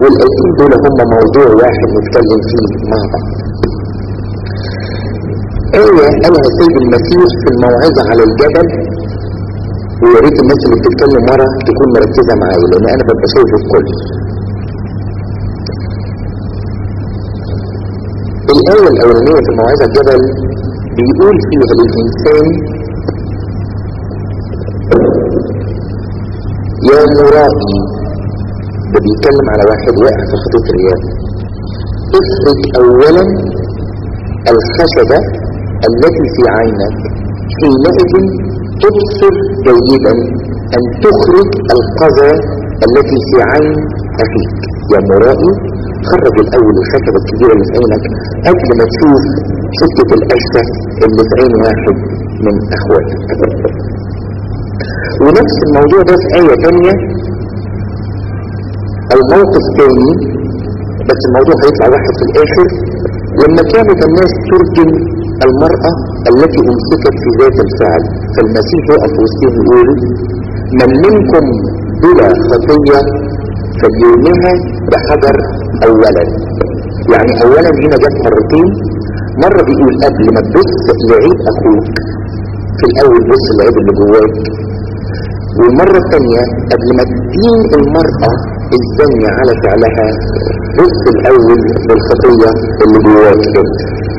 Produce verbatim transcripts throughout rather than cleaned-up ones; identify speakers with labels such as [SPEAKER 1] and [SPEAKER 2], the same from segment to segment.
[SPEAKER 1] والآيتين دول هم موضوع واحد نتكلم فيه مع بعض. آية قالها السيد المسيح في الموعظة على الجبل، ويا ريت الناس اللي بتتكلم ورا تكون مركزة معايا لأن أنا ببقى شايف الكل. الآية الأولانية في الموعظة الجبل بيقول فيها للإنسان: يا مرائي، ده بيتكلم على واحد واقع في خطية الرياء، افرج أولا الخشبة التي في عينك، حينئذ تبصر جيدا أن تخرج القذى التي في عين أخيك. يا مرائي، خرج الأول الخشبة الكبيرة اللي في عينك قبل ما تشوف حتة القشة اللي في عين واحد من أخواتك. ونفس الموضوع ده في آية تانية أو موقف تاني، بس الموضوع هيطلع واحد في الآخر، لما كانت الناس ترجم المرأة التي أمسكت في ذات الفعل، فالمسيح يقف وسطهم يقول: من منكم بلا خطية فليرميها بحجر أولا. يعني أولا هنا جت مرتين، مرة بيقول قبل ما تبص لعيب أخوك في الأول بص لعيب اللي جواك، والمرة الثانية قبل ما تدين المرأة الزانية على فعلها بص الأول للخطية اللي جواك انت.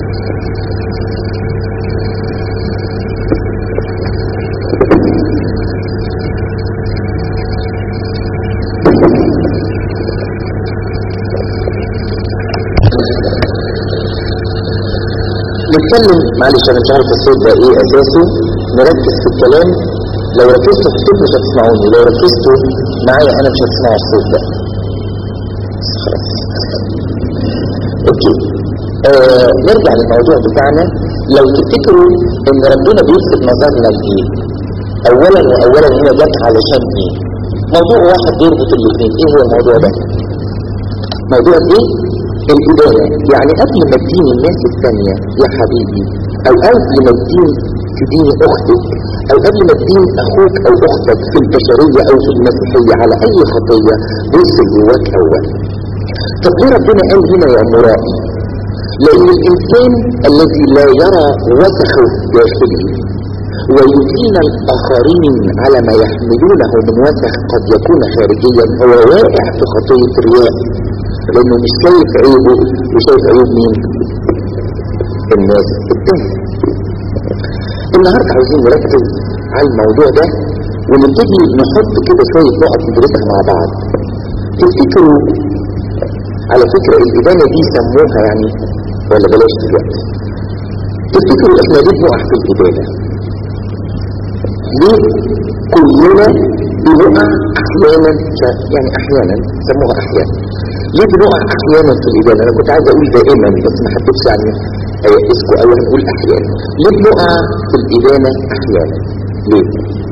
[SPEAKER 1] نتكلم، معلش انا مش عارف الصوت ده ايه اساسه، نركز في الكلام. لو ركزتوا في الصوت مش هتسمعوني، لو ركزتوا معايا انا مش هتسمعوا الصوت ده. خلاص اوكي. آه نرجع للموضوع بتاعنا. لو تفتكروا ان ربنا بيلفت نظرنا لايه؟ اولا واولا هي جت علشان ايه؟ موضوع واحد يربط الاثنين. ايه هو الموضوع ده؟ موضوع ايه؟ الإدانة. يعني قبل ما تدين الناس الثانية يا حبيبي، أو قبل ما تدين تدين أختك، أو قبل ما تدين أخوك أو أختك في البشرية أو في المسيحية على أي خطية، بص جواك أولا. طب ليه ربنا قال هنا يا مرائي؟ لأن الإنسان الذي لا يرى وسخه داخلي ويدين الآخرين على ما يحملونه من وسخ قد يكون خارجيا، هو واقع في خطية رياء، لأنه مش شايف عيبه وشايف عيوب مين؟ الناس التانية. النهاردة عاوزين نركز على الموضوع ده ونبتدي نحط كده شوية نقط ندرسها مع بعض. تفتكروا على فكرة الإدانة دي سموها يعني ولا بلاش دلوقتي؟ تفتكروا احنا ليه بنقع في الإدانة؟ ليه كلنا بنقع أحيانا، يعني أحيانا سموها أحيانا، ليه بنقع أحيانا في الإدانة؟ أنا كنت عايز أقول دائما بس ما حبيتش يعني أيأسكوا أو هنقول أحيانا. ليه بنقع في الإدانة أحيانا؟ ليه؟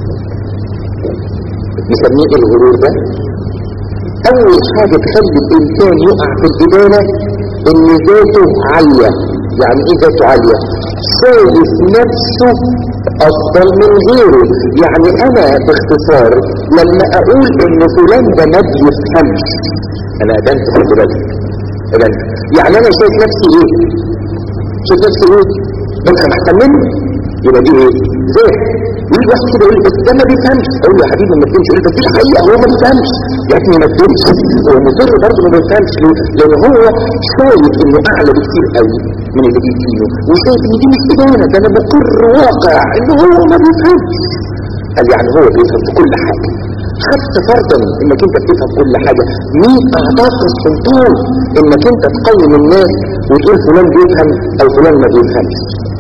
[SPEAKER 1] نسميه الغرور ده. أول حاجة تخلي الإنسان يقع في الإدانة إن ذاته عالية. يعني إيه ذاته عالية؟ شايف نفسه أفضل من غيره. يعني أنا باختصار لما أقول إن فلان ده ما بيفهمش، أنا أدنت خد بالك أدنت، يعني أنا شايف نفسي إيه؟ شايف نفسي إيه؟ بفهم أحسن منه، يبقى دي إيه؟ زي يقول واحد كده يقول بس ده ما بيفهمش، أقول له يا حبيبي ما بيفهمش، يقول بس دي الحقيقة هو ما بيفهمش. يا ابني ما بيفهمش، هو مصر برضه ما بيفهمش. ليه؟ لأن هو شايف إنه أعلى بكتير قوي من اللي بيدينه، وشايف إن دي مش إدانة، ده أنا بقر واقع إنه هو ما بيفهمش. قال يعني هو بيفهم في كل حاجة. خدت فرضا انك انت بتفهم كل حاجة، مين اعطاك السلطان انك انت تقيم الناس وتقول فلان بيفهم او فلان ما بيفهمش؟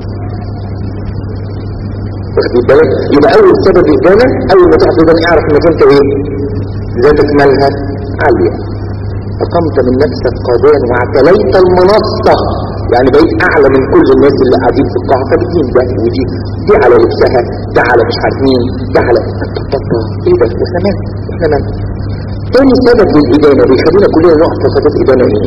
[SPEAKER 1] واخدين بالك؟ يبقى اول سبب الإدانة، اول ما تعرف الإدانة اعرف انك انت ايه؟ ذاتك مالها عالية، اقمت من نفسك قاضيا واعتليت المنصة، يعني بقيت اعلى من كل الناس اللي قاعدين في القاعة، فبتين ده ودي دي على لبسها، ده على مش عارف مين، ده على ايه ده؟ واحنا مالنا؟ احنا مالنا؟ تاني سبب للإدانة بيخلينا كلنا نقع في خطوة إدانة ايه؟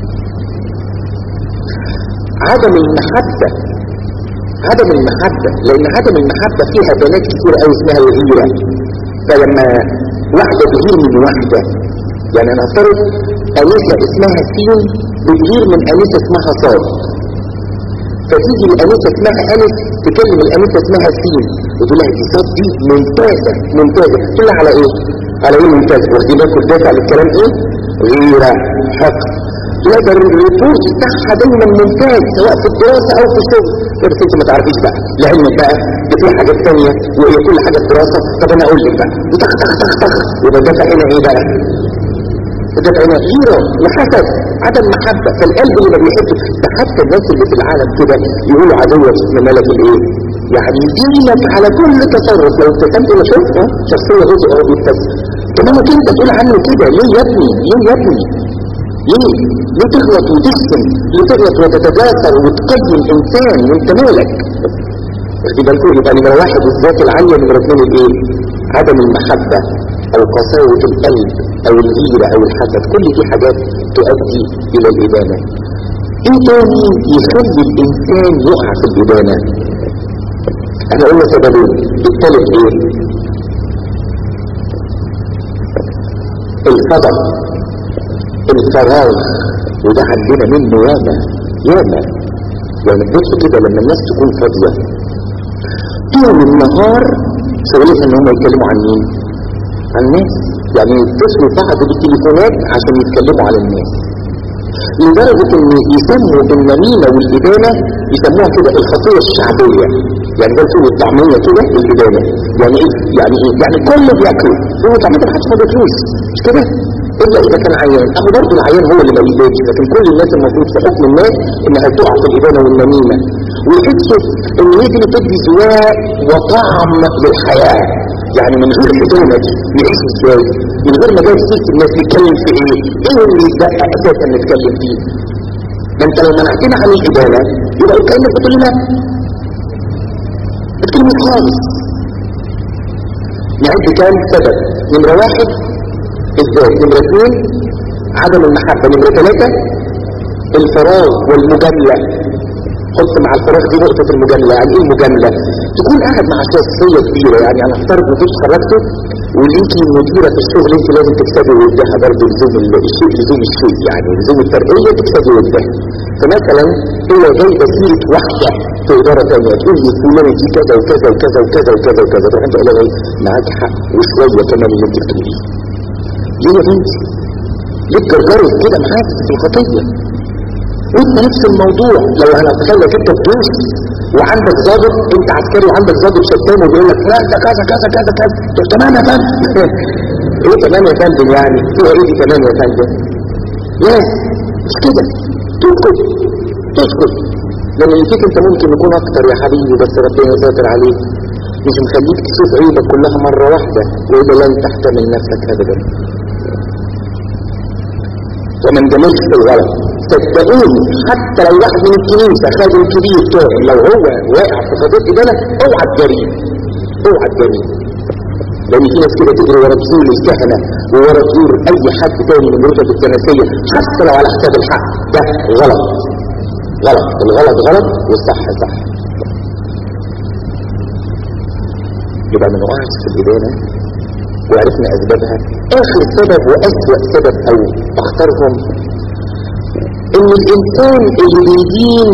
[SPEAKER 1] عدم المحبة. عدم المحبة، لأن عدم المحبة فيها بنات كتير قوي اسمها الغيرة. فلما واحدة تغير من واحدة، يعني أنا أفترض أنسة اسمها سين بتغير من أنسة اسمها صاد، فتيجي الأنسة اسمها أنس تكلم الأنسة اسمها سين وتقول لها دي صاد دي ممتازة ممتازة، تقول لها على ايه؟ على ايه ممتازة؟ واخدين بالكم الدافع للكلام ايه؟ غيرة، حق. لا ده الريبورت بتاعها دايما ممتاز سواء في الدراسة او في الشغل. بس انت ما تعرفيش بقى لعلمك بقى ده في حاجات ثانيه وهي كل حاجه الدراسه. طب انا اقول لك بقى تخ تخ تخ تخ يبقى الدافع هنا ايه بقى؟ الدافع هنا غيره وحسد، عدم محبه. فالقلب اللي ما بيحبش ده حتى الناس اللي في العالم كده يقولوا عدوة اسم ملك الايه؟ يعني يجيلك على كل تصرف لو ابتسمت الى شوفها شخصيه جزء او بيبتسم. كمان انت تقول عنه كده ليه يا ابني؟ ليه يا ابني؟ ليه؟ ليه تغلط وتشتم؟ ليه تغلط وتتجاسر وتقدم انسان وانت مالك؟ واخدي بالكم؟ يبقى نمرة واحد الذات العالية، نمرة اثنين الايه؟ عدم المحبة او قساوة القلب او الغيرة او الحسد، كل دي حاجات تؤدي الى الإدانة. ايه تاني يخلي الانسان يقع في الإدانة؟ احنا قلنا سببين. الثالث ايه؟ الفضل، الفراغ، وده عندنا منه ياما ياما. يعني بص كده لما الناس تكون فاضية طول النهار شغلتها ان هم يتكلموا عن مين؟ عن الناس. يعني يتصلوا بعض بالتليفونات عشان يتكلموا على الناس، لدرجة ان يسموا النميمة والإدانة يسموها كده الخطية الشعبية. يعني ده الفول والطعمية كده الإدانة. يعني ايه؟ يعني ايه؟ يعني كله بياكله فول وطعمية محدش ما بياكلوش، مش كده؟ إلا إذا كان عيان، أهو برضه العيان هو اللي ما بيبانش، لكن كل الناس المفروض في حكم الناس إنها تقع في الإدانة والنميمة، ويحسوا إن هي دي بتدي ذواق وطعم للحياة. يعني من غير الإدانة دي نعيش إزاي؟ من غير ما جاي سيرة الناس نتكلم في إيه؟ إيه اللي يتبقى أساسا نتكلم فيه؟ ده أنت لو منعتنا عن الإدانة يبقى كأنك بتقول لنا بتكلم خالص. نعد كام سبب؟ نمرة واحد الذات، نمرة اثنين عدم المحبة، نمرة ثلاثة الفراغ والمجاملة. حط مع الفراغ دي نقطة المجاملة. يعني ايه المجاملة؟ تكون قاعد مع شخصية كبيرة، يعني انا افترض مفيش خرجته وليكي مديرة في الشغل انت لازم تكسبي ودها برضه لزوم الشيء لزوم الشيء يعني لزوم الترقية تكسبي ودها. فمثلا هو جايبة سيرة واحدة في إدارة ثانية تقول لي فلانة دي كذا وكذا وكذا وكذا وكذا وكذا، تروح انت قال لها معاك حق وشوية كمان اللي انت بتقوليه. ليه يا بنتي؟ ليه تجرجروا كده معاك في الخطية؟ وانت نفس الموضوع. لو انا اتخيلك انت بتوش وعندك ضابط، انت عسكري وعندك ضابط شتام وبيقول لك لا ده كذا كذا كذا كذا، طب تمام يا فندم. ايه تمام يا فندم يعني؟ هو ايه دي تمام يا فندم؟ لا مش كده، تسكت تسكت. لان اللي فيك انت ممكن يكون اكتر يا حبيبي، بس ربنا يساتر عليك، مش مخليك تشوف عيبك كلها مرة واحدة، وإذا لن تحتمل نفسك أبدا. وما انجملش في الغلط. صدقوني حتى لو واحد من الكنيسة خادم كبير كامل لو هو واقع في قضية إدانة اوعى تجريه، اوعى تجريه. لأن في ناس كده تجري ورا طول الكهنة وورا طول أي حد تاني من الرتب الكنسية حتى لو على حساب الحق. ده غلط غلط، الغلط غلط والصح صح. يبقى ما نقعش في الإدانة وعرفنا أسبابها. آخر سبب وأسوأ سبب أو أخطرهم إن الإنسان اللي بيدين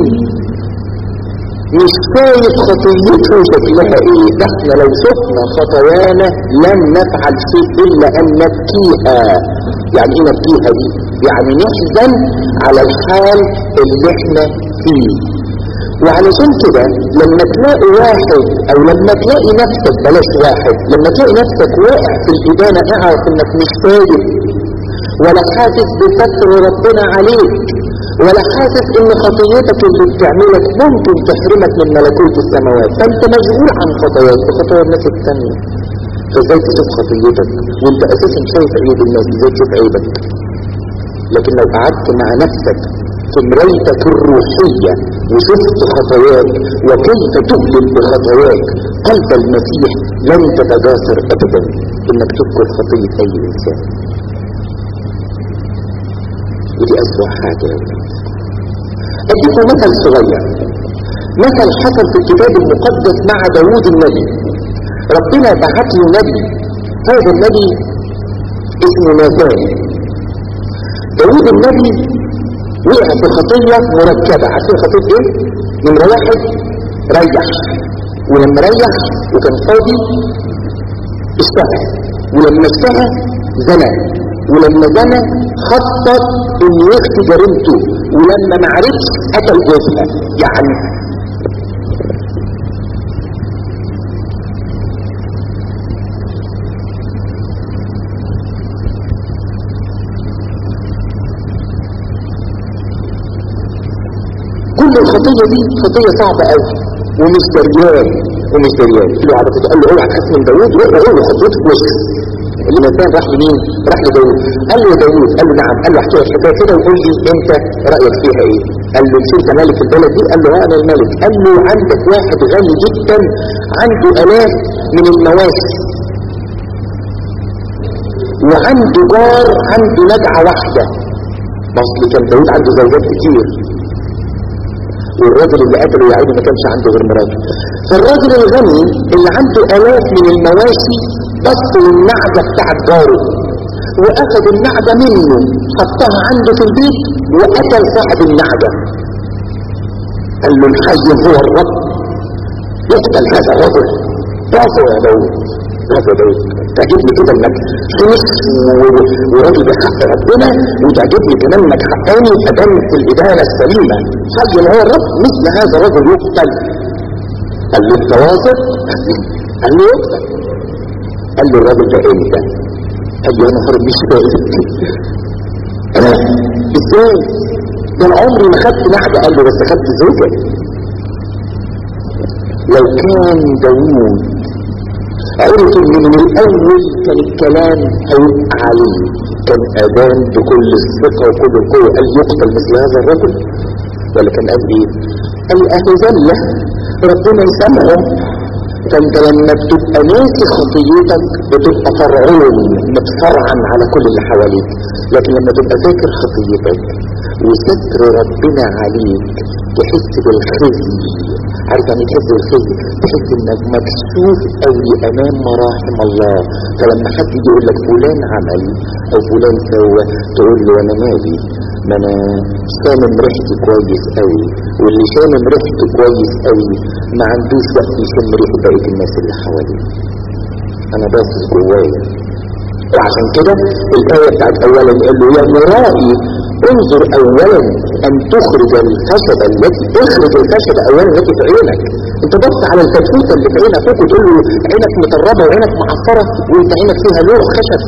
[SPEAKER 1] مش شايف خطيته شكلها إيه. إحنا لو شفنا خطايانا لن نفعل شيء إلا أن نبكيها. يعني إيه نبكيها دي؟ يعني نحزن على الحال اللي إحنا فيه. وعلشان كده لما تلاقي واحد او لما تلاقي نفسك، بلاش واحد، لما تلاقي نفسك واقع في الإدانة اعرف انك مش خايف ولا حاسس بستر ربنا عليك ولا حاسس ان خطيتك اللي بتعملك ممكن تحرمك من ملكوت السماوات. فانت مشغول عن خطاياك وخطايا الناس التانية. فازاي تشوف خطيتك وانت اساسا شايف عيوب الناس؟ ازاي تشوف عيبك؟ لكن لو قعدت مع نفسك في مرايتك الروحية وشفت خطاياك وكيف تؤلم بخطاياك، قلب المسيح لن تتجاسر ابدا انك تذكر خطية اي انسان. ودي اسوأ حاجة يا ولاد. اديكم مثل صغير، مثل حصل في الكتاب المقدس مع داوود النبي. ربنا بعت له نبي، هذا النبي اسمه ناثان. داود النبي وقع في خطية مركبة. عارفين خطية ايه؟ نمرة واحد ريح، ولما ريح وكان فاضي اشتهى، ولما اشتهى زنى، ولما زنى خطط انه يخفي جريمته، ولما ما عرفش قتل جوزها. يعني كل الخطية دي خطية صعبة قوي، ومش دريان ومش دريان له على كده. قال له اوعى تخاف من داوود، روح قول له خطيته في وشك. اللي مثلا راح لمين؟ راح لداوود. قال له يا داوود، قال له نعم. قال له احكي لك الحكايه كده وقول لي انت رايك فيها ايه. قال له مش انت مالك في البلد دي؟ قال له انا الملك. قال له عندك واحد غني جدا عنده الاف من المواشي، وعنده جار عنده نجعه واحده. اصل كان داوود عنده زوجات كتير، والراجل اللي قتله يا عيني ما كانش عنده غير مراته. فالراجل الغني اللي عنده الاف من المواشي بص للنعجه بتاعت جاره، واخذ النعجه منه حطها عنده في البيت وقتل صاحب النعجه. قال له الحي هو الرب، يقتل هذا الرجل. برافو يا داوود، برافو يا داوود. تعجبني كده انك خمس وراجل بحق ربنا، وتعجبني كمان انك حقاني ادم في الادانه السليمه. حي هو الرب، مثل هذا الرجل يقتل. قال له انت واثق؟ قال له يقتل. قال له الراجل ده امتى؟ قال له انا هرب مش فاهم. انا ازاي؟ ده انا عمري ما خدت نعجه. قال له بس خدت زوجه. لو كان داوود عرف ان من الاول كان الكلام هيبقى عليه، كان اذان بكل الثقه وكل القوه قال يقتل مثل هذا الرجل، ولا كان قال ايه؟ قال اهل ذله ربنا يسامحه. فانت لما بتبقى ناسي خطيتك بتبقى فرعون متفرعن على كل اللي حواليك، لكن لما تبقى فاكر خطيتك وستر ربنا عليك تحس بالخزي. عارف يعني تحس بالخزي؟ تحس انك مكسوف قوي امام مراحم الله. فلما حد يجي يقول لك فلان عمل او فلان سوى، تقول له انا مالي، ما انا شامم ريحتي كويس قوي، واللي شامم ريحته كويس قوي ما عندوش وقت يشم ريحه بقيه الناس اللي حواليه. انا باصص جوايا. وعشان كده الايه بتاعت اولا قال له يا مرائي انظر اولا ان تخرج الخشبه التي تخرج الخشبه اولا التي في عينك. انت بص على الفتفوته اللي في عينك فوق وتقول له عينك مطربه وعينك معفره وانت عينك فيها لوح خشب.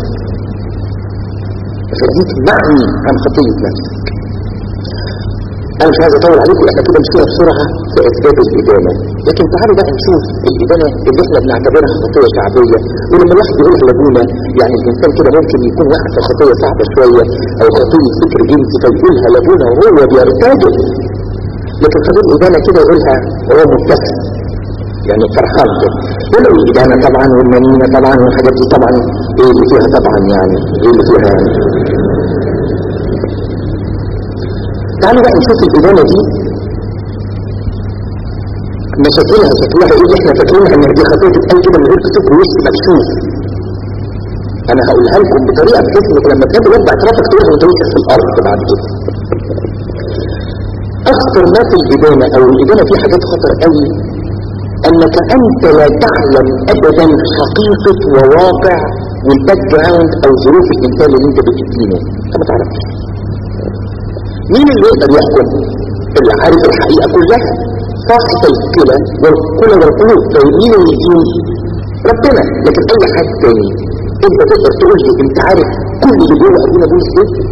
[SPEAKER 1] فدي تمنعني عن خطيه نفسك. انا مش عايز اطول عليكم، احنا كده مشينا بسرعه في اسباب الادانه، لكن تعالوا بقى نشوف الادانه اللي احنا بنعتبرها خطيه شعبيه. ولما الواحد يقولها لابونا، يعني الانسان كده ممكن يكون واقع في خطيه صعبه شويه او خطيه فكر جنسي فيقولها لابونا وهو بيرتاجل، لكن خطيه الادانه كده يقولها وهو مبتسم يعني فرحان كده. ولو الادانه طبعا والمنينه طبعا والحاجات دي طبعا ايه اللي فيها طبعا يعني ايه اللي فيها يعني. تعالوا بقى نشوف الإدانة دي مشاكلها شكلها ايه اللي احنا فاكرينها ان دي خطية تتقال كده من غير كتب ووش مكشوف. انا هقولها لكم بطريقة بحيث انك لما تقابل واحد اعترافك تقولها وانت واقف في الارض بعد كده. اخطر ما في الإدانة او الإدانة في حاجات خطر قوي، انك انت لا تعلم ابدا حقيقة وواقع والباك جراوند او ظروف الانسان اللي انت بتدينه، انت ما تعرفش. مين اللي يقدر يحكم؟ اللي عارف الحقيقة كلها، صاحب الكلى والكلى والقلوب. طيب مين اللي يدين؟ ربنا. لكن اي حد تاني انت تقدر تقول لي انت عارف كل اللي جوه قلبنا بيقول ايه؟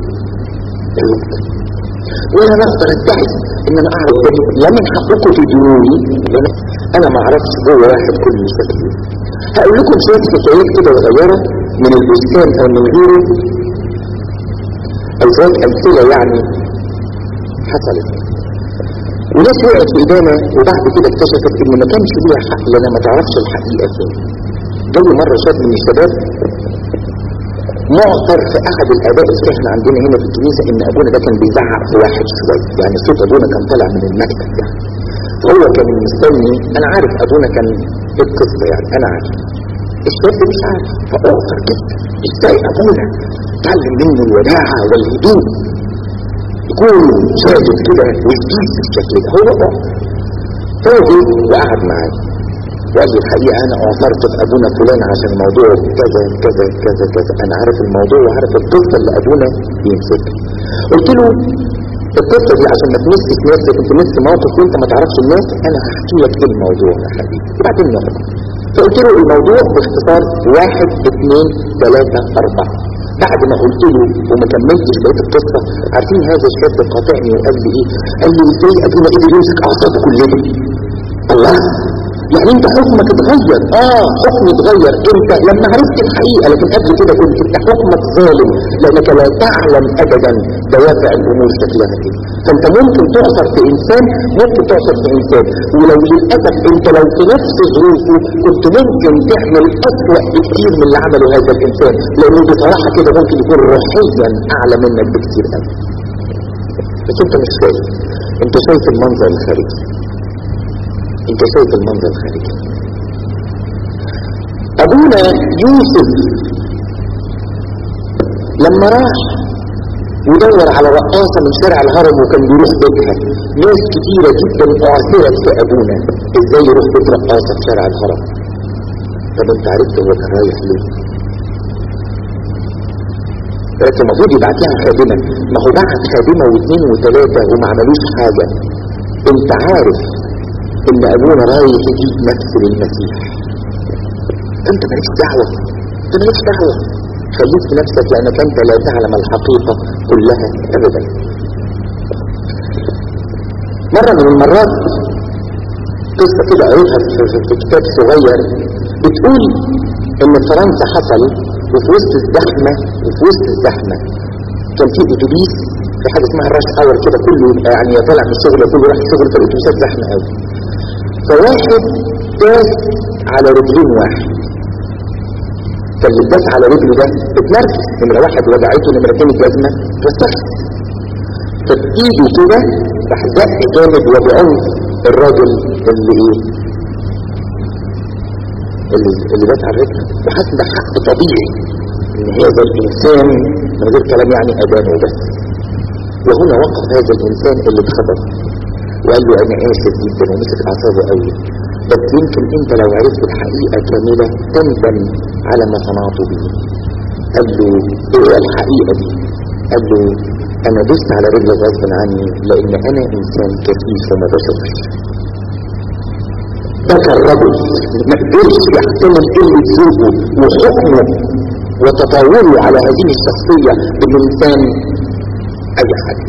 [SPEAKER 1] ولا انا اقدر ادعي ان انا اعرف ده. لا من حقكم تدينوني لان انا ما اعرفش جوه واحد كل مشاكل. هقول لكم شويه حكايات كده صغيره من البستان او من غيره، او شويه امثله يعني حصلت. وناس وقعت في إدانة وبعد كده اكتشفت ان ما كانش ليها حق لأنها ما تعرفش الحقيقة فين. جاي مرة شاب من الشباب معثر في احد الاباء الكهنة عندنا هنا في الكنيسة ان ابونا ده كان بيزعق في واحد شوية، يعني صوت ابونا كان طالع من المكتب يعني. فهو كان مستني، انا عارف ابونا كان ايه القصة يعني، انا عارف. الشاب مش عارف، فاعثر جدا ازاي ابونا تعلم منه الوداعة والهدوء يكون شادد كده وشديد بالشكل ده. هو ده فاجي وقعد معايا وقال لي الحقيقة انا اعثرت في ابونا فلان عشان موضوع كذا كذا كذا كذا، انا عارف الموضوع وعارف القصة اللي ابونا بيمسكها. قلت له القصة دي عشان ما تمسك نفسك انت تمسك موقف وانت ما تعرفش الناس، انا هحكي لك ايه الموضوع يا حبيبي وبعدين نقرا. فقلت له الموضوع باختصار واحد اثنين ثلاثة اربعة. بعد ما قلت له وما كملتش بقية القصة، عارفين هذا الشاب قاطعني وقال لي ايه؟ قال لي ازاي ابونا قدر يمسك اعصابه كلنا؟ الله، يعني انت حكمك اتغير. اه حكمي اتغير انت لما عرفت الحقيقة، لكن قبل كده كنت انت حكمك ظالم لانك لا تعلم ابدا دوافع الامور شكلها ايه. فانت ممكن تعثر في انسان، ممكن تعثر في انسان، ولو للاسف انت لو في نفس ظروفه كنت ممكن تعمل اسوأ بكثير من اللي عمله هذا الانسان، لانه بصراحة كده ممكن يكون روحيا اعلى منك بكثير قوي. بس انت مش شايف، انت شايف المنظر الخارجي، انت شايف المنظر الخارجي. ابونا يوسف لما راح ودور على رقاصة من شارع الهرم وكان بيروح بيتها، ناس كتيرة جدا اعثرت في ابونا ازاي يروح بيت رقاصة في شارع الهرم. طب انت عرفت هو كان رايح ليه؟ لكن المفروض يبعت لها خادمة، ما هو بعت خادمة واثنين وثلاثة وما عملوش حاجة. انت عارف ان ابونا رايح يجيب نفس للمسيح، انت مالكش دعوة، انت مالكش دعوة، خليك في نفسك لانك انت لا تعلم الحقيقة كلها ابدا. مرة من المرات قصة كده قريتها في كتاب صغير بتقول ان فرنسا حصل وفي وسط الزحمة وفي وسط الزحمة كان في اتوبيس في حاجة اسمها الراش اور كده، كله يعني طالع من الشغل كله راح الشغل، في الاتوبيسات زحمة قوي. فواحد داس على رجلين واحد، فاللي داس على رجله ده اتنرفز، نمرة واحد وجعته، نمرة اتنين الجزمة اتوسخت، فبايده كده راح زق جامد وبعنف الراجل اللي ايه اللي, اللي داس على رجله، وحس ده حق طبيعي ان هذا الانسان من غير كلام يعني ادانه بس. وهنا وقف هذا الانسان اللي اتخبط وقال له انا اسف جدا ومسك اعصابه قوي، بس يمكن انت لو عرفت الحقيقة كاملة تندم على ما صنعته به. قال له ايه الحقيقة دي؟ قال له انا دست على رجلي غصب عني لان انا انسان كفيف وما بشوفش. بكى الرجل ما قدرش يحتمل قلة ذوقه وحكمه وتطاوله على هذه الشخصية بالإنسان اي حاجة.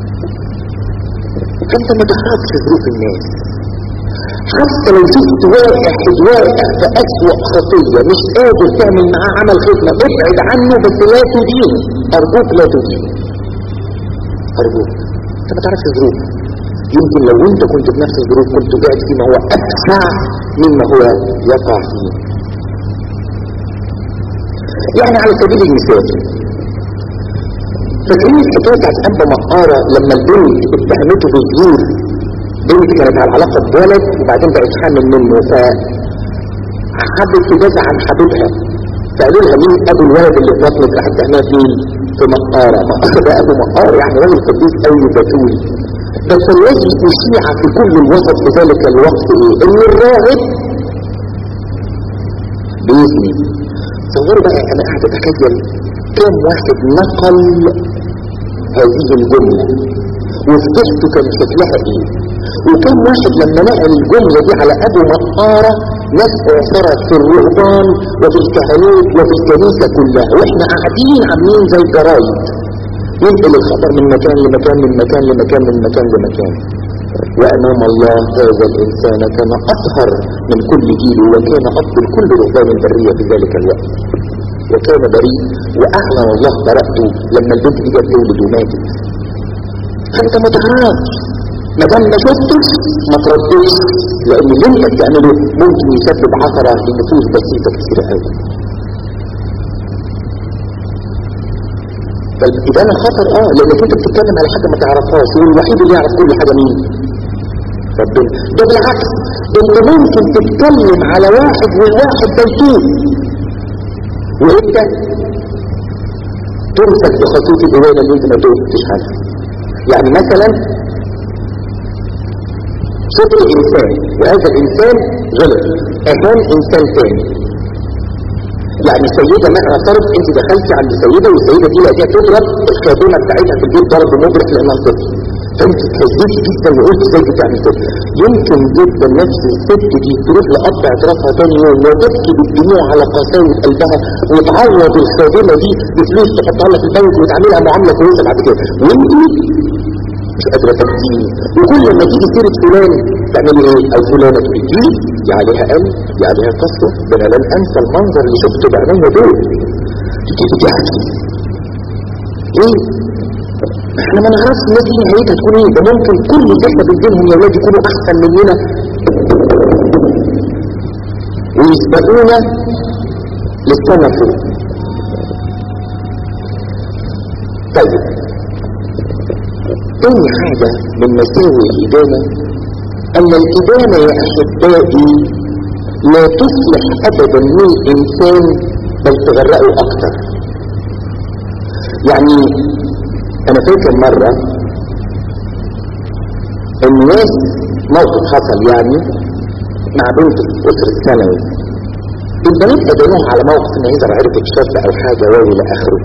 [SPEAKER 1] فانت ما تعرفش ظروف الناس، حتى لو شفت واحد واقع في أسوأ خطية مش قادر تعمل معاه عمل خدمة، ابعد عنه بس لا تدين، ارجوك لا تدين، ارجوك. انت ما تعرفش ظروف، يمكن لو انت كنت في نفس الظروف كنت قاعد فيما هو ابشع مما هو يقع فيه. يعني على سبيل المثال فاكرين الحكايه بتاعت انبا مقاره لما البنت اتهمته بالزور، بنت كانت على علاقه بولد وبعدين بقت حامل منه، فحبت تدافع عن حبيبها، فقالوا لها مين ابو الولد اللي في بطنك؟ راحت تهمها فين؟ في مقاره. مقاره ده ابو مقاره يعني راجل قديس قوي وبتول. بس الذي اشيع في كل الوسط في ذلك الوقت ايه؟ ان الراهب بيزني. تصوروا بقى انا قاعد اتخيل كم واحد نقل هذه الجملة وفتحته كان شكلها ايه، وكم واحد لما نقل الجملة دي على ابو مقارة ناس اعترف في الرهبان وفي الكهنوت وفي الكنيسة كلها، واحنا قاعدين عاملين زي الجرايد ينقل الخبر من مكان لمكان من مكان لمكان من مكان لمكان. وأمام الله هذا الإنسان كان أطهر من كل جيل، وكان أفضل كل رهبان البرية في ذلك الوقت، وكان بريء وأعلن الله براءته لما البنت دي جت تولد وماتت. فأنت ما تعرفش، ما دام ما شفتش ما تردش، لأن اللي انت بتعمله ممكن يسبب عثرة لنفوس بسيطة كتير قوي. فالإذا أنا خطر اه لأنك انت بتتكلم على حاجة ما تعرفهاش، والوحيد اللي يعرف كل حاجة مين؟ ربنا. ده بالعكس، انت ممكن تتكلم على واحد والواحد بيتوب وانت تمسك بخطوط الإيمان اللي انت ما توبتش عنها. يعني مثلا شوف الانسان وهذا الانسان غلط اهان انسان تاني. يعني سيدة ما اعترف انت دخلتي عند سيدة والسيدة دي لقيتها تضرب الخادمة بتاعتها في البيت ضرب مبرح لانها طفل، فانت تهزيتي جدا وقلت ازاي بتعمل كده. يمكن جدا نفس الست دي تروح لقطع اعترافها تاني يوم وتبكي بالدموع على قساوة قلبها وتعوض الخادمة دي بفلوس تحطها لها في البنك وتعملها معاملة كويسة بعد كده، وانت مش قادرة تبكي. وكل ما تيجي سيرة فلان تعملي ايه؟ او فلانة تيجي يا عليها قلب يا عليها قسوة. ده انا لن انسى المنظر اللي شفته بعينيا دول. كيف تحكي ايه؟ احنا ما نعرفش الناس دي نهايتها تكون ايه. ده ممكن كل اللي احنا بنجيلهم يا ولاد يكونوا احسن مننا ويسبقونا للسنة فوق. طيب تاني حاجة من مساوئ الإدانة أن الإدانة يا أحبائي لا تصلح أبدا من الإنسان بل تغرقه أكتر. يعني أنا فاكر مرة الناس موقف حصل يعني مع بنت في أسرة ثانوي، البنات أدانوها على موقف إن إذا عرفت شاب أو حاجة واوي لآخره،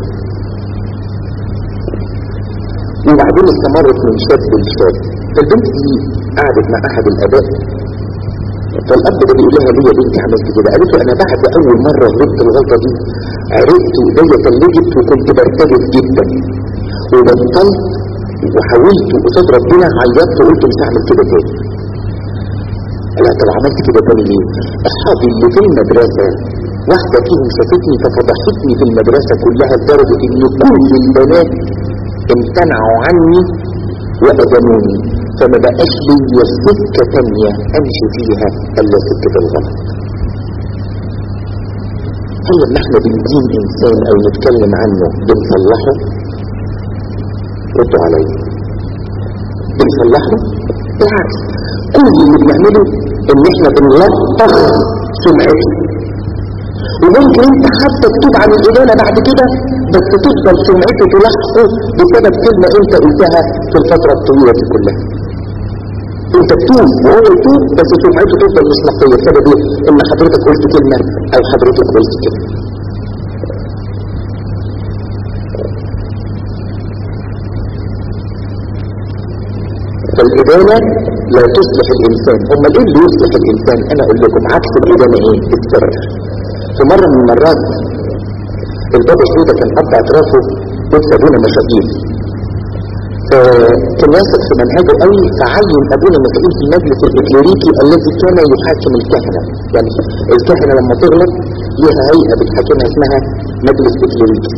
[SPEAKER 1] وبعدين استمرت من شاب لشاب. فالبنت دي قعدت مع أحد الآباء، فالأب ده بيقول لها ليه يا بنتي عملت كده؟ قالت له أنا بعد أول مرة غلطت الغلطة دي عرفت وإيديا تلجت وكنت برتجف جدا وبطلت وحاولت قصاد ربنا عيطت وقلت مش هعمل كده تاني. قال لها طب عملت كده تاني ليه؟ أصحابي اللي في المدرسة واحدة فيهم شافتني ففضحتني في المدرسة كلها لدرجة إن كل البنات امتنعوا عني وأدانوني، فما بقاش لي سكة تانية أمشي فيها إلا سكة الغلط. هل لما احنا بندين إنسان أو نتكلم عنه بنصلحه؟ ردوا علي. بنصلحه؟ بالعكس، كل اللي بنعمله إن احنا بنلطخ سمعته. وممكن انت حتى تتوب عن الإدانة بعد كده بس تفضل سمعته تلحقه بسبب كلمة انت قلتها في الفترة الطويلة دي كلها. انت تتوب وهو يتوب بس سمعته تفضل مش نقية بسبب ايه؟ ان حضرتك قلت كلمة او حضرتك قلت كلمة. فالإدانة لا تصلح الإنسان. هم ايه اللي يصلح الإنسان؟ انا اقول لكم عكس الإدانة ايه؟ السر. في مرة من المرات البابا شنودة كان قطع اعترافه قدس ابونا مشاهير، كان يثق في منهجه قوي فعين ابونا مشاهير في المجلس الإكليريكي الذي كان يحاكم الكهنة. يعني الكهنة لما تغلط لها هيئة بتحاكمها اسمها مجلس إكليريكي.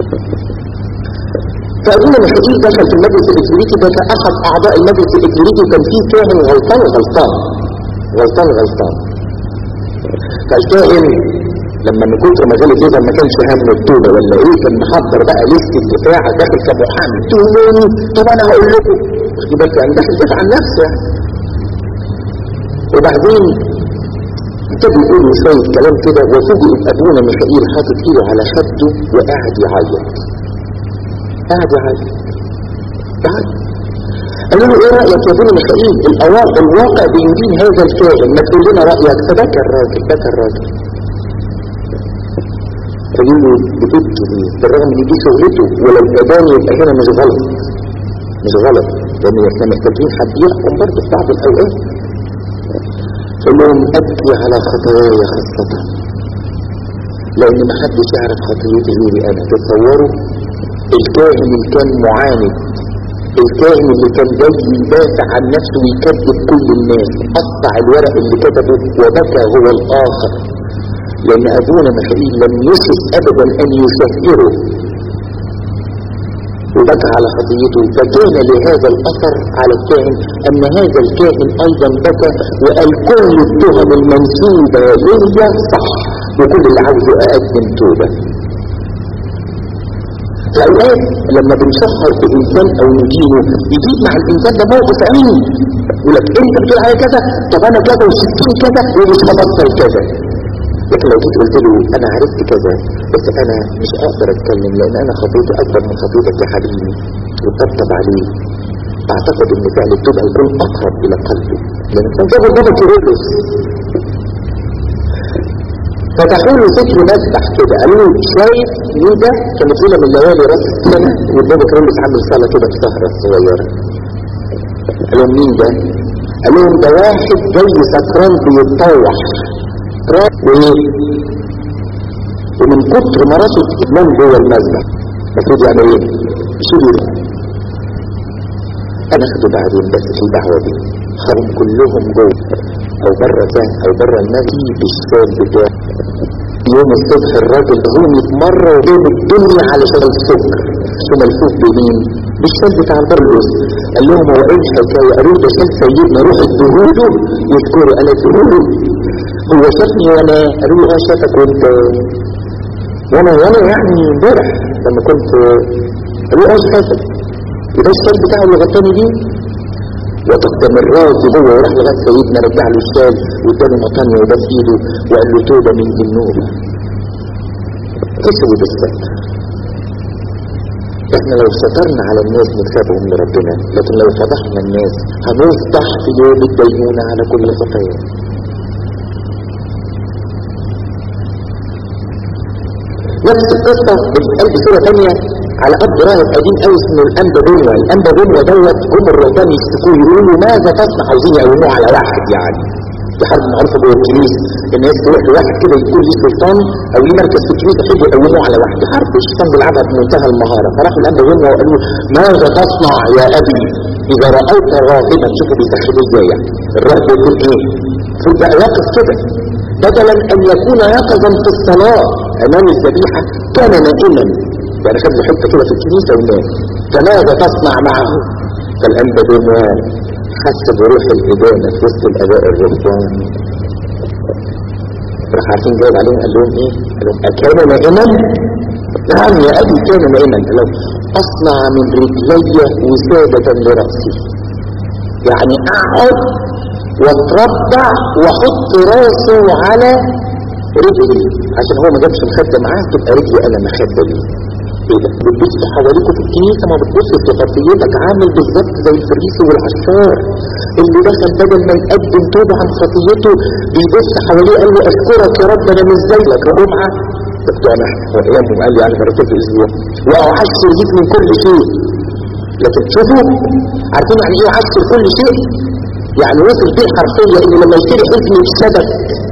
[SPEAKER 1] فابونا مشاهير دخل في المجلس الإكليريكي ده كأحد اعضاء المجلس الإكليريكي وكان فيه كاهن غلطان غلطان غلطان غلطان فالكاهن لما من كتر ما جالت يظهر ما كانش هم التوبه ولا ايه، كان محضر بقى ليست الدفاع داخل كمحامي تقولوني طب انا هقول لكم واخدين بالكم يعني داخل يدافع عن نفسه. وبعدين ابتدوا يقولوا شويه كلام كده وفوجئوا بابونا ميخائيل حاطط ايده على خده وقاعد يعيط قاعد يعيط قاعد. قالوا له ايه رايك يا ابونا ميخائيل؟ الواقع بيدين هذا الكاهن، ما تقول لنا رايك. فبكى الراجل بكى الراجل قالوا له بتبكي بالرغم ان دي شغلته ولو اداني يبقى هنا مش غلط مش غلط لان احنا محتاجين حد يحكم برضه في بعض الاوقات. قال لهم ابكي على خطاياي خاصه لان ما حدش يعرف خطيتي غيري انا. تتصوروا الكاهن اللي كان معاند، الكاهن اللي كان جاي يدافع عن نفسه ويكذب كل الناس، قطع الورق اللي كتبه وبكى هو الاخر لأن أبونا ميخائيل لم يشك أبدا أن يشهره وبكى على خطيته. فكان لهذا الأثر على الكاهن أن هذا الكاهن أيضا بكى وقال كل التهم المنسوبة ليا صح وكل اللي عاوزه أقدم توبة. فأوقات لما بنشهر في إنسان أو نجيبه يجيب مع الإنسان ده موقف أمين يقول لك أنت بتقول على كذا طب أنا كذا وستين كذا ومش هبطل كذا. لكن لو جيت قلت له انا عرفت كذا بس انا مش اقدر اتكلم لان انا خطيتي اكبر من خطيتك يا حبيبي وطبطب عليه اعتقد ان فعل التوبة هيكون اقرب الى قلبه، لان كان جابوا بابا كيرلس فتحوا له ذكر مسبح كده، قالوا له شايف مين ده؟ كانت ليله من الليالي راس السنه والبابا كيرلس عامل صلاه كده في سهره صغيره. قال لهم مين ده؟ قال لهم ده واحد جاي سكران بيتطوح وايه؟ ومن كتر ما راسه تتمام جوه المسبح المفروض يعمل ايه؟ يشيل. انا اخده بعدين بس في الدعوه دي خرم كلهم جوه او بره ده او بره النبي بالشال بتاعه. يوم الصبح الراجل غومي في مره وجاب الدنيا علشان السكر ثم الفوق بمين؟ بالشال بتاع البرلوس. قال لهم هو ايه الحكايه؟ قالوا ده شال سيدنا روح ادوهوله يذكروا. انا ادوهوله هو شافني وانا؟ قالوا له اه شافك وانت وانا وانا يعني امبارح لما كنت. قالوا اه شافك وده الشال بتاعه اللي غطاني بيه. وتقدم الراجل هو وراح لغايه سيدنا رجع له الشال واداله مطانيه وده في ايده وقال له توبه من ذنوب. كسبوا بالستر. احنا لو سترنا على الناس نكسبهم لربنا، لكن لو فضحنا الناس هنفضح في يوم الدينونة على كل خطايا. نفس القصة بتتقال بصورة ثانية على أب راهب قديم قوي اسمه الأنبا بنوى. الأنبا بنوى دوت هم الرهبان يشتكوا يقولوا ماذا تصنع؟ عاوزين يقوموه على واحد يعني. دي حرب معروفة جوه الكنيسة، الناس تروح لواحد كده يكون ليه سلطان أو ليه مركز في الكنيسة يحبوا يقوموه على واحد. دي حرب الشيطان بيلعبها بمنتهى المهارة. فراحوا الأنبا بنوى وقالوا ماذا تصنع يا أبي إذا رأيت راهبا؟ شوفوا بيسخنوا ازاي يعني. الراهب يقول إيه؟ المفروض بقى يقظ كده، بدلا أن يكون يقظا في الصلاة أمام الذبيحة كان نائما. يعني خد له حته كده في الكنيسه ونام. فماذا تصنع معه؟ فالأنبا بنوى حس بروح الإدانة في وسط الآباء الرهبان. راح عارفين جاوب عليهم قال لهم ايه؟ قال لهم أكان نائما؟ نعم يا أبي كان نائما. قال لهم أصنع من رجلي وسادة لرأسي، يعني أقعد واتربع واحط راسه على رجلي عشان هو ما جابش الخده معاه تبقى رجلي انا مخده ليه. ايه ده؟ بتبص حواليكوا في الكنيسه ما بتبص في خطيتك، عامل بالظبط زي الفريسي والعشار اللي دخل بدل ما يقدم توبه عن خطيته بيبص حواليه قال له اشكرك يا رب انا مش زيك. رجعه انا وايامهم قال لي يعني مرتين في الاسبوع واعشر ليك من كل شيء. لكن شوفوا عارفين يعني ايه اعشر كل شيء؟ يعني وصل فيه حرفيا ان لما يشتري حزن بسبب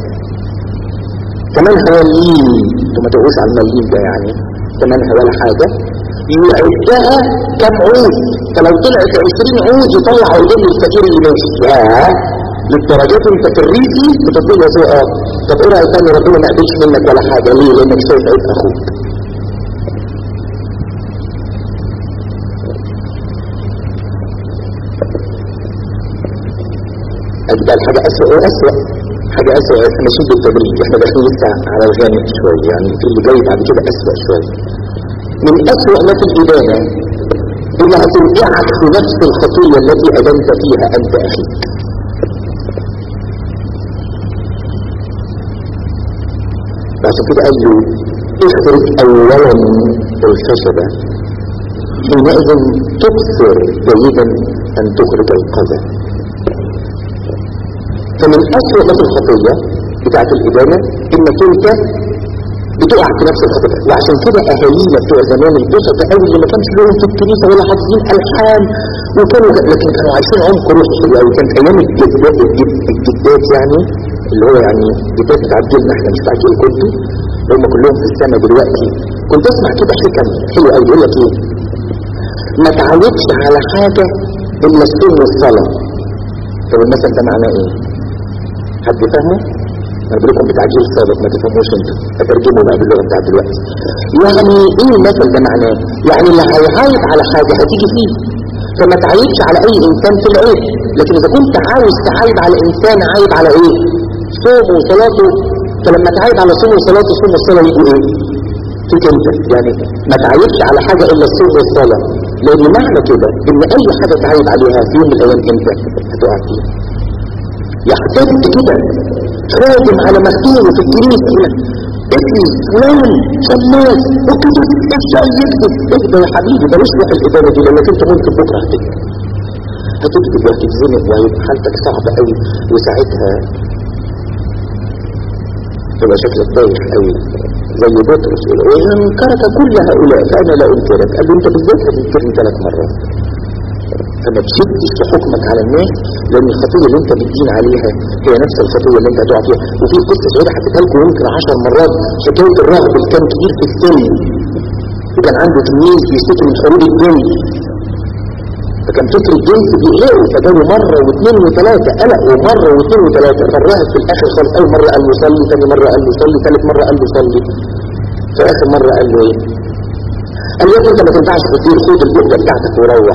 [SPEAKER 1] كمان هوالين، انتوا ما تقولوش على المليين ده يعني كمان ولا حاجه يعدها كم عود، فلو طلعت عشرين عود يطلع عودين للفقير اللي ماشي. ياه للدرجات انت كريسي بتطلع يا سوء. اه طب ايه رايك تاني ربنا ما قبلش منك ولا حاجه؟ ليه؟ لانك شايف عيد اخوك. أجدال حاجة أسوأ وأسوأ، حاجة أسوأ. احنا ماشيين بالتدريج، احنا داخلين لسه على الغامق شوية يعني اللي جاي بعد كده أسوأ شوية. من أسوأ ما في الإدانة إنها توقعك في نفس الخطية التي أدنت فيها أنت أخيك. عشان كده قال له اخرج أولا الخشبة حينئذ تكثر جيدا أن تخرج القذى. فمن أسوأ ما في الخطية بتاعت الإدانة إنك أنت بتقع في نفس الخطية. وعشان كده أهالينا بتوع زمان البسطة قوي اللي ما كانش لهم في الكنيسة ولا حافظين ألحان وكانوا لكن كانوا عايشين عمق روحي حلو قوي. كانت أيام الجدات الجدات يعني اللي هو يعني جدات بتاعت جيلنا احنا مش بتاعت جيل كنتوا اللي هم كلهم في السنة دلوقتي. كنت أسمع كده حكم حلو قوي يقول لك إيه؟ ما تعودش على حاجة إلا السن والصلاة. طب المثل ده معناه إيه؟ حد فهمه؟ انا بقول لكم بتاع جيل سابق ما تفهموش انتوا، اترجموا بقى باللغه بتاعت دلوقتي. يعني ايه المثل ده معناه؟ يعني اللي هيعايد على حاجه هتيجي فيه، فما تعايدش على اي انسان في العيب. لكن اذا كنت عاوز تعايد على انسان عايد على ايه؟ صومه وصلاته. فلما تعايد على صومه وصلاته صوم والصلاه يجوا ايه؟ فيك انت. يعني ما تعايدش على حاجه الا الصوم والصلاه، لان معنى كده ان اي حاجه تعايد عليها في يوم من الايام انت هتقع فيها. يحتاج كده خادم على مخدومه في الكنيسه يقول لك اسمي فلان شماس وكتب ازاي يكتب. اهدى يا حبيبي بلاش روح الادانه دي لانك انت ممكن بكره هتكتب. هتكتب وهتتزنق وهيبقى حالتك صعبة قوي، وساعتها تبقى شكلك بايخ قوي زي بطرس يقول وإن انكرك كل هؤلاء فأنا لا أنكرك. قال له أنت بالذات هتنكرني ثلاث مرات. فما تشدش في حكمك على الناس، لأن الخطية اللي أنت بتدين عليها هي نفس الخطية اللي أنت هتقع فيها. وفي قصة سعيدة حكيتها لكم يمكن عشر مرات، حكاية الراهب اللي كان كبير في السن وكان عنده تلميذ بيشتكي من حروب الجنس، فكان فكر الجنس بيقلقه، فجاله مرة واثنين وثلاثة قلق، ومرة واثنين وثلاثة. فالراهب في الآخر خالص أول مرة قال له صلي، ثاني مرة قال له صلي، ثالث مرة قال له صلي، في آخر مرة قال له إيه؟ قال له أنت ما تنفعش تصير، خد البؤدة بتاعتك وروح.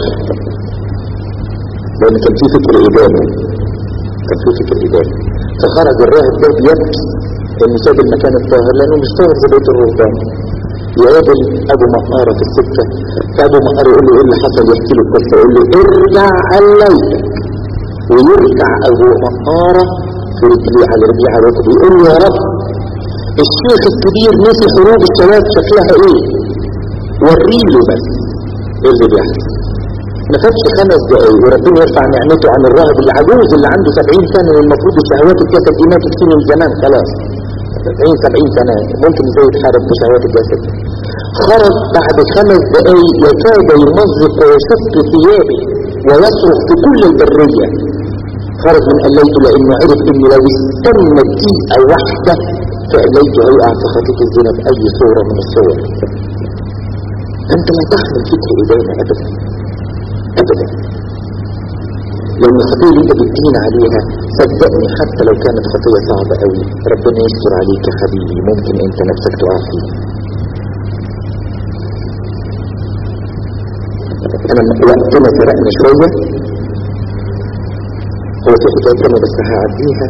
[SPEAKER 1] لأن كان في فكر إدانة، كان في فكر إدانة. فخرج الراهب ده بيبكي إنه ساب المكان الطاهر لأنه مش طاهر زي بيت الرهبان. يقابل أبو مقارة في السكة، فأبو مقارة يقول له إيه اللي حصل، يحكي له القصة، يقول له ارجع عليك. ويرجع أبو مقارة في رجليه على رجليه على رجليه يقول له يا رب الشيخ الكبير نسي حروب الشباب شكلها إيه، وريله بس إيه اللي بيحصل. ما فاتش خمس دقايق وربنا يرفع نعمته عن الراهب اللي عجوز اللي عنده سبعين سنة، والمفروض الشهوات الجسد دي ماتت فيه من زمان خلاص، سبعين سبعين سنة ممكن ازاي يتحارب بشهوات الجسد. خرج بعد خمس دقايق يكاد يمزق ويشق ثيابه ويصرخ في كل البرية. خرج من قليته لانه عرف انه لو استنى دقيقة واحدة فقليته هيقع في خطية الزنا بأي صورة من الصور. انت لا تحمل فكر إدانة ابدا ابدا، لان الخطية اللي انت بتدين عليها صدقني حتى لو كانت خطية صعبة قوي ربنا يستر عليك يا حبيبي، ممكن انت نفسك تقع فيه. انا وقتنا سرقنا شوية، هو في حكاية كما بس هعديها.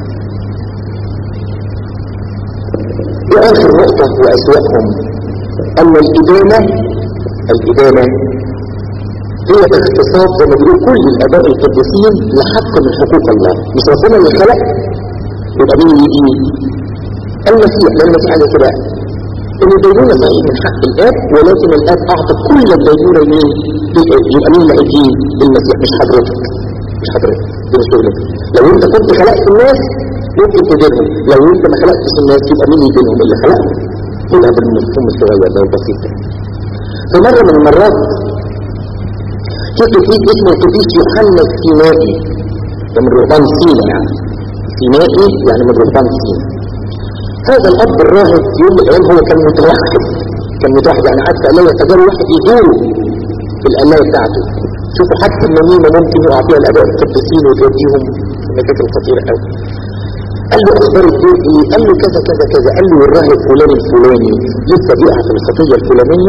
[SPEAKER 1] واخر نقطة واسوأهم ان الإدانة الإدانة هي اغتصاب زي ما بيقول كل الآباء القديسين لحق من حقوق الله. مش ربنا اللي خلق، يبقى مين اللي يجي؟ المسيح. لأن المسيح عليه كده إن الدينونة صحيح من حق الآب، ولكن الآب أعطى كل الدينونة لمين؟ يبقى مين اللي هيجي؟ المسيح، مش حضرتك مش حضرتك دي مش شغلتك. لو أنت كنت خلقت الناس ممكن تدينهم، لو أنت ما خلقتش الناس يبقى مين يدينهم؟ اللي خلقهم. خدها بالمفهوم الصغير ده البسيط. فمرة من المرات في قديس اسمه القديس يوحنا السينائي، ده من رهبان سينا، يعني سينائي يعني من رهبان سينا. هذا الأب الراهب في يوم من الأيام هو كان متوحد، كان متوحد يعني عارف قلاية، فجاله واحد يزوره في القلاية بتاعته. شوفوا حتى النميمة ممكن يقع فيها الآباء القديسين وتوديهم في مشاكل خطيرة قوي. قال له أخبار الدين إيه؟ قال له كذا كذا كذا. قال له الراهب فلان الفلاني لسه بيقع في الخطية الفلانية.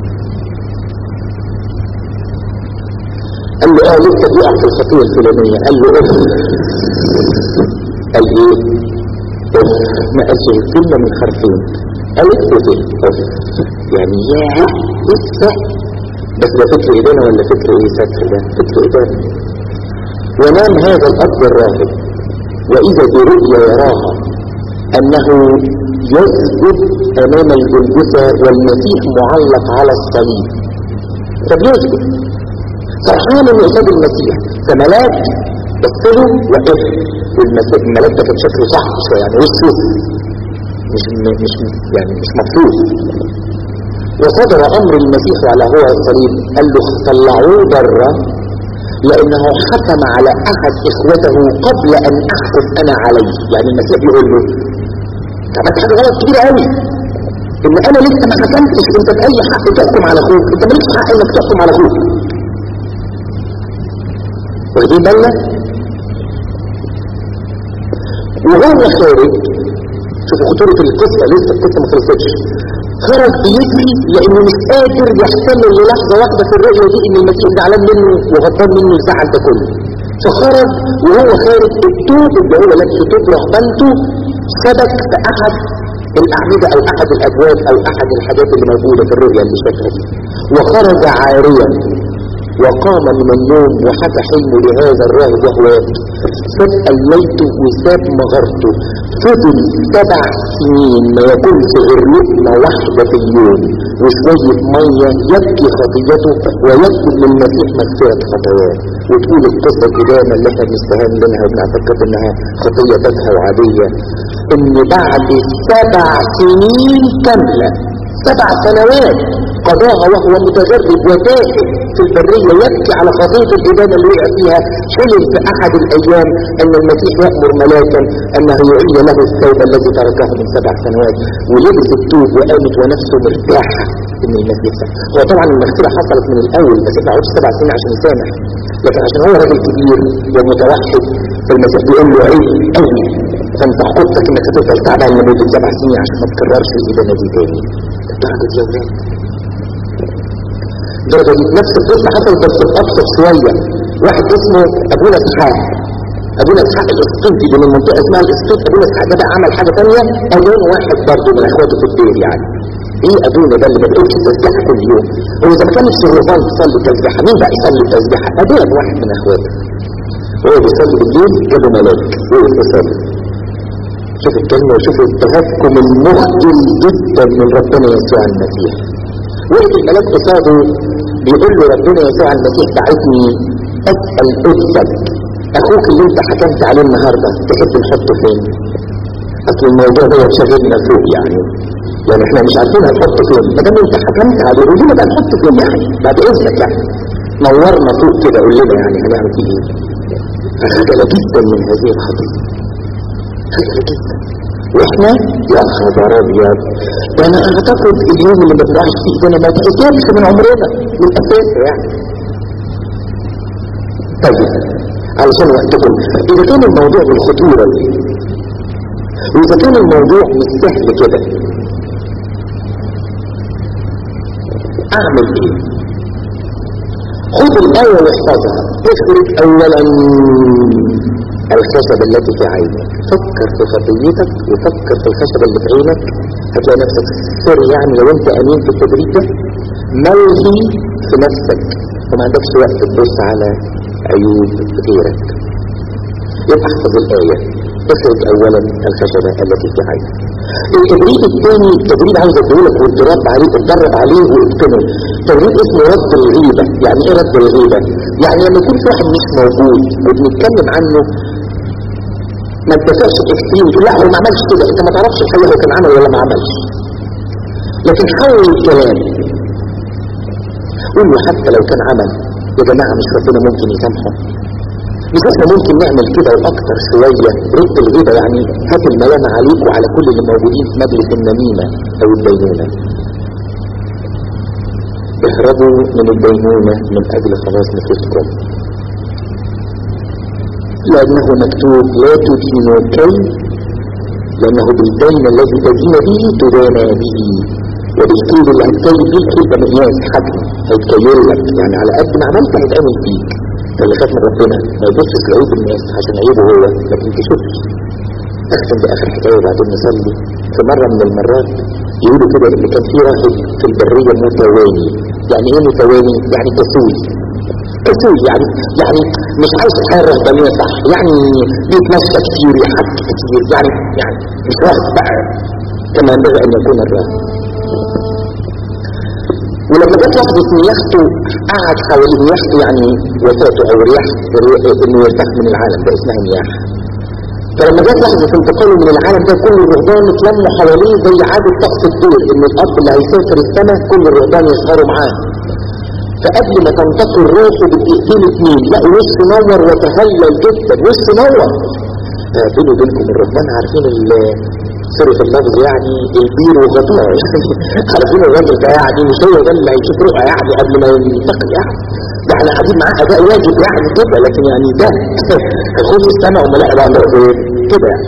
[SPEAKER 1] قال له اه لسه بيقع في الخطية الفلانية. قال له اف. قال ايه؟ اف. ما قالش الكلمة من حرفين، قال اف اف يعني ياه لسه. بس ده فكر إدانة ولا فكر ايه ستر؟ ده فكر إدانة. ونام هذا الأب الراهب وإذا برؤيا يراها أنه يسجد أمام الجلجثة والمسيح معلق على الصليب، فبيسجد فرحان من قصاد المسيح. فملاك بصله وقف، والملاك ده كان شكله صعب شويه، يعني وشه مش مش يعني مش مفروض. وصدر امر المسيح على هو الصليب، قال له طلعوه بره لانه حكم على احد اخوته قبل ان احكم انا عليه. يعني المسيح بيقول له عملت حاجه غلط كبيره قوي، ان انا لسه ما حكمتش، انت باي حق تحكم على اخوك؟ انت مالكش حق انك تحكم على اخوك. واخدين بالنا؟ وهو خارج، شوفوا خطورة القصة، لسه القصة ما خلصتش. خرج بيجري لانه مش قادر يحتمل للحظة واحدة في الرؤية دي ان المسيح زعلان منه وغضبان منه الزعل ده كله. فخرج وهو خارج التوب اللي هو لابسه توب رهبنته سبك في احد الاعمدة او احد الابواب او احد الحاجات اللي موجودة في الرؤية اللي شافها دي، وخرج عاريا وقام من النوم وحكى حلمه لهذا الراهب وهو يبكي. ساب قليته وساب مغرته، فضل سبع سنين ما يكونش غير لقمة واحدة في اليوم وشوية مية، يبكي خطيته ويطلب للمسيح مغفرة خطاياه. وتقول القصة القدامى اللي احنا بنستهان منها وبنعتقد انها خطية تافهة وعادية، ان بعد سبع سنين كاملة، سبع سنوات قضاها وهو متجرد وتائه في البرية يبكي على خطية الإدانة اللي وقع فيها، حلم في أحد الأيام أن المسيح يأمر ملاكا أنه يعيد له الثوب الذي تركه من سبع سنوات، ولبس الثوب وقامت ونفسه مرتاحة إن المسيح سمح. هو طبعا المغفرة حصلت من الأول، بس ما عودش سبع سنين عشان يسامح، لكن عشان هو راجل كبير ومتوحد فالمسيح بيقول له عيب قوي، فانت خطتك انك هتفضل تعبان لمدة سبع سنين عشان ما تكررش الإدانة دي تاني. الدرجة دي يا ولاد، الدرجة دي نفس القصة حصلت بس بأبسط شوية. واحد اسمه أبونا إسحاق، أبونا إسحاق الإسقيطي دي من منطقة اسمها الإسقيط. أبونا إسحاق ده بقى عمل حاجة تانية، أبونا واحد برضه من أخواته في الدير. يعني إيه أبونا ده اللي ما بيقولش تسبيحة كل يوم؟ هو إذا ما كانش الرهبان بيصلي تسبيحة، مين بقى يصلي تسبيحة؟ أبونا واحد من أخواته هو بيصلي بالليل، جابوا ملاك وقف يصلي. شوف الكلمة وشوف التهكم المخجل جدا من ربنا يسوع المسيح. وقت الملاك قصاده بيقول له ربنا يسوع المسيح ساعدني اسأل قدسك اخوك اللي انت حكمت عليه النهاردة تحب نحطه فين؟ اصل الموضوع ده يتشغلنا فوق يعني يعني احنا مش عارفين هنحطه فين، ما دام انت حكمت عليه قول لنا بقى نحطه فين يعني بعد اذنك، يعني نورنا فوق كده قول لنا يعني هنعمل فيه ايه. خجل جدا من هذه الخطية، خجل جدا. واحنا يا خبر ابيض، ده انا اعتقد اليوم اللي ما بنعيش فيه ده انا ما تقدرش من عمرنا من اساسه يعني. طيب علشان وقتكم، اذا كان الموضوع بالخطوره دي واذا كان الموضوع مش سهل كده اعمل ايه؟ خذ الايه واحفظها. افرض اولا الخشبة التي في عينك، فكر في خطيتك وفكر في الخشبة اللي في عينك، هتلاقي نفسك سوري يعني لو انت امين في التدريب ده ملهي في نفسك وما عندكش وقت تبص على عيوب غيرك. يبقى احفظ الآية، افرض اولا الخشبة التي في عينك. التدريب الثاني تدريب عاوز اديهولك واتدرب عليه اتدرب عليه واتقنه، تدريب اسمه رد الغيبة. يعني ايه رد الغيبة؟ يعني لما يكون في واحد مش موجود وبنتكلم عنه ما انتفعش تكتير تقول لا هو ما عملش كده، انت ما تعرفش الحقيقة هو كان عمل ولا ما عملش، لكن حول الكلام قول له حتى لو كان عمل يا جماعة مش ربنا ممكن يسامحه؟ مش احنا ممكن نعمل كده واكتر شوية؟ رد الغيبة يعني هات الملامة عليك وعلى كل اللي موجودين في مجلس النميمة او الدينونة. اهربوا من الدينونة من اجل خلاص نفسكم، لانه مكتوب لا تدينوا كي، لانه بالدين الذي تدين به تدانى به، وبالكيل اللي هتكيل بيه الكيل ده مقياس حجم هيتكيل لك، يعني على قد ما عملت هيتعمل فيك. اللي خاف من ربنا ما يبصش لعيوب الناس عشان عيبه هو، لكن تشوفش. اختم باخر حكايه وبعدين نصلي. في مره من المرات يقولوا كده ان كان في راهب في البريه متواني. يعني ايه متواني؟ يعني كسول. كسول يعني يعني مش عايز الحياه الرهبانيه صح، يعني بيتمشى كتير يحك كتير، يعني يعني مش راهب بقى كما ينبغي ان يكون الراهب. ولما جت لحظة ان يخته قعد حوالين يخته، يعني وفاته او رياح انه يرتاح من العالم ده اسمها نياح. فلما جت لحظة انتقاله من العالم ده كل الرهبان اتلموا حواليه زي عادة طقس الدور، ان الاب اللي هيسافر السماء كل الرهبان يسهروا معاه. فقبل ما تنتقل روحه بالدقيقتين اتنين لقوا وش نور وتهلل جدا، وش نور. بيني وبينكم الرهبان عارفين سوري في اللفظ يعني البير وغطوع، يعني عارفين الراجل ده يعني مش هو ده اللي هيشوف رؤى يعني قبل ما ينتقل، يعني ده احنا قاعدين معاه اداء واجب يعني كده، لكن يعني ده خذ السماء وما لا بقى كده يعني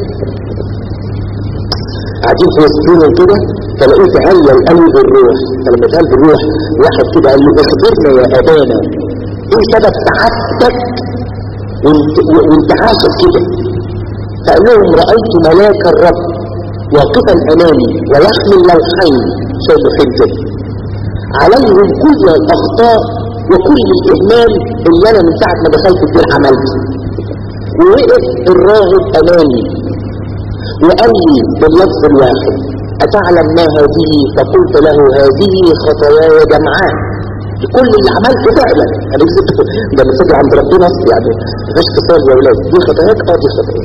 [SPEAKER 1] قاعدين في وسطهم كده، فلاقوه تهلل قلب الروح. فلما تهلل الروح واحد كده قال له اخبرنا يا ابانا ايه سبب سعادتك وانتعاشك كده؟ فقال لهم رأيت ملاك الرب واقفا امامي ويحمل لوحين شايل حجة عليهم كل الاخطاء وكل الاهمال اللي انا من ساعة ما دخلت الدين عملته. ووقف الراهب امامي وقال لي باللفظ الواحد اتعلم ما هذه؟ فقلت له هذه خطاياي جمعاء كل اللي عملته فعلا انا كسبت ده مسجل عند ربنا يعني مفيش فصال يا ولاد دي خطاياك اه دي خطاياك.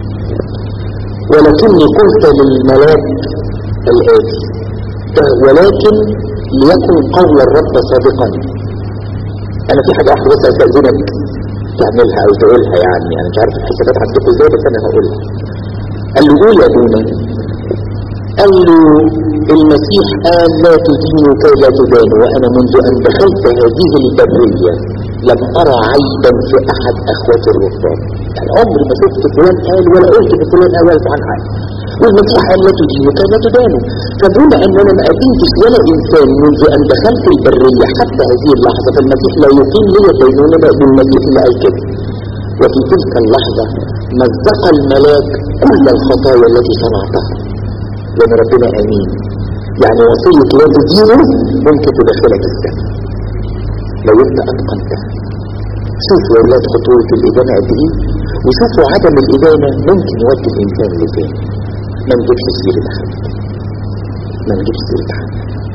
[SPEAKER 1] ولكني قلت للملاك الآتي ولكن ليكن قول الرب صادقا. انا في حاجة واحدة بس استأذنك تعملها او تقولها يعني يعني مش عارف الحسابات عندكم ازاي بس انا هقولها. قال له قول يا ابونا. قال له المسيح قال لا تدينوا كي لا تدانوا وانا منذ ان دخلت هذه البرية لم ارى عيبا في احد اخواتي الرهبان. يعني عمري ما شفت فلان قال ولا قلت لفلان قال عن حاجه. والمسيح قال لا تدينوا كي لا تدانوا. فبما ان انا ما قدمتش ولا انسان منذ ان دخلت البرية حتى هذه اللحظة فالمسيح لا يقيم لي دينونة بالمسيح اللي قال كده. وفي تلك اللحظة مزق الملاك كل الخطايا التي صنعتها لأن ربنا أمين. يعني وصية لا تدينه ممكن تدخلك السنة لو انت أتقنتها. شوفوا يا ولاد خطوة الإدانة قد إيه وشوفوا عدم الإدانة ممكن يودي الإنسان لفين. ما نجيبش سيرة حد ما نجيبش سيرة حد.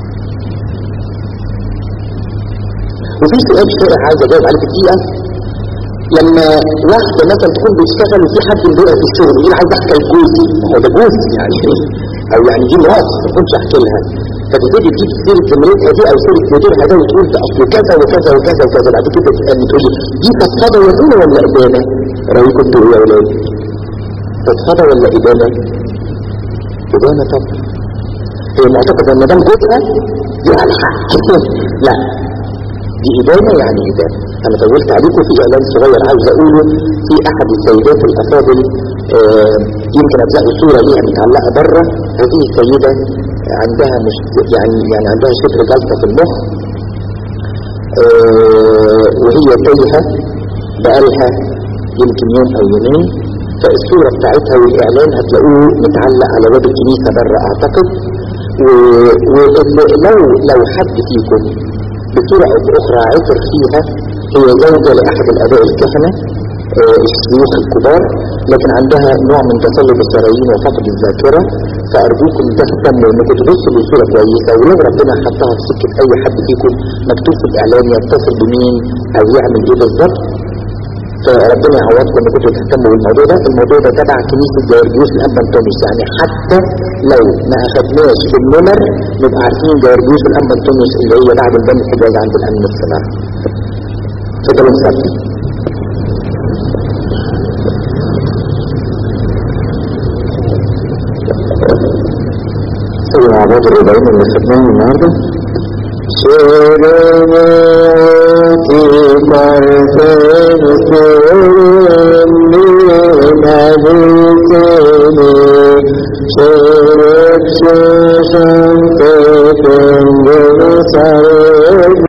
[SPEAKER 1] وفي سؤال شائع عايز أجاوب عليه في دقيقة. لما واحدة مثلا تكون بيشتغل وفي حد بيقع في الشغل يقول عايز احكي لجوزي ما هو ده جوزي يعني او يعني دي مرات ما كنتش احكي لها فتبتدي تجيب سيرة زميلتها دي او سيرة مديرها ده وتقول ده اصل كذا وكذا وكذا وكذا بعد كده تسألني تقول لي دي فضفضة ولا ولا إدانة؟ رأيكم انتوا يا ولاد فضفضة ولا إدانة؟ إدانة طبعا. هي معتقدة ان مدام جوزها دي على حق لا دي إدانة يعني إدانة. أنا طولت عليكم في إعلان صغير عاوز أقوله في أحد السيدات الأفاضل آه يمكن هتلاقوا صورة ليها متعلقة بره. هذه السيدة عندها مش يعني يعني عندها شبه جلطة في المخ آه وهي تايهة بقالها يمكن يوم أو يومين. فالصورة بتاعتها والإعلان هتلاقوه متعلق على باب الكنيسة بره أعتقد. ولو لو حد فيكم بصورة أو بأخرى عثر فيها هي زوجة لأحد الآباء الكهنة آه الشيوخ الكبار لكن عندها نوع من تصلب الشرايين وفقد الذاكرة. فأرجوكم تهتموا إنكم تبصوا لصورة كويسة ولو ربنا حطها في سكة أي حد فيكم مكتوب في الإعلان يتصل بمين أو يعمل إيه بالظبط. فربنا يعوضكم إنكم تهتموا بالموضوع ده. الموضوع ده تبع كنيسة جوارجيوس الأنبا أنطونيوس يعني حتى لو ما أخدناش في النمر نبقى عارفين جوارجيوس الأنبا أنطونيوس اللي هي بعد البن الحجاز عند الأمن الصناعي. فضلوا مسافين. سيدنا عباد الربعين اللي خدناهم النهارده شرمتي كرفين سرمي مهدتني شرب ششم تكن بسر